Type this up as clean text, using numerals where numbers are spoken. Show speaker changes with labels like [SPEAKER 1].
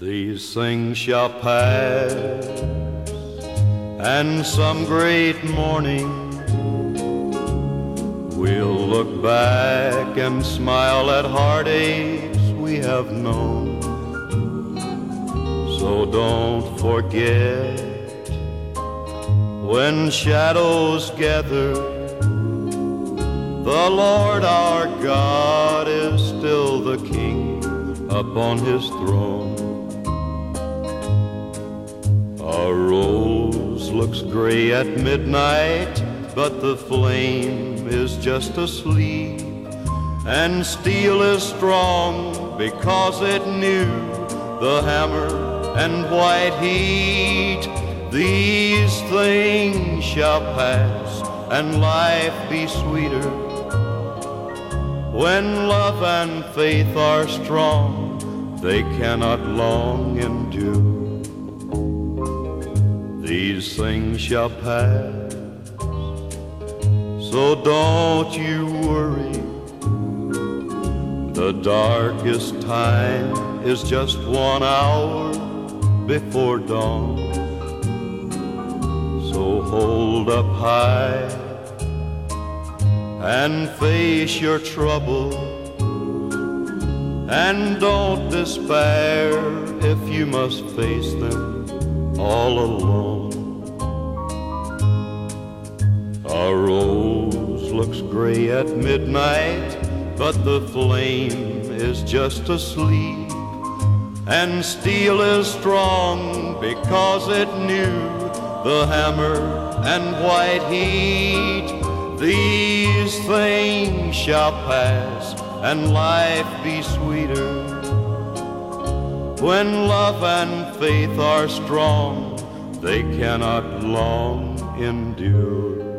[SPEAKER 1] These things shall pass, and some great morning we'll look back and smile at heartaches we have known. So don't forget, when shadows gather, the Lord our God is still the King upon His throne. A rose looks gray at midnight, but the flame is just asleep, and steel is strong because it knew the hammer and white heat. These things shall pass and life be sweeter when love and faith are strong. They cannot long endure. These things shall pass, so don't you worry. The darkest time is just 1 hour before dawn. So hold up high and face your trouble, and don't despair if you must face them all alone. A rose looks gray at midnight, but the flame is just asleep, and steel is strong because it knew the hammer and white heat. These things shall pass and life be sweeter when love and faith are strong. They cannot long endure.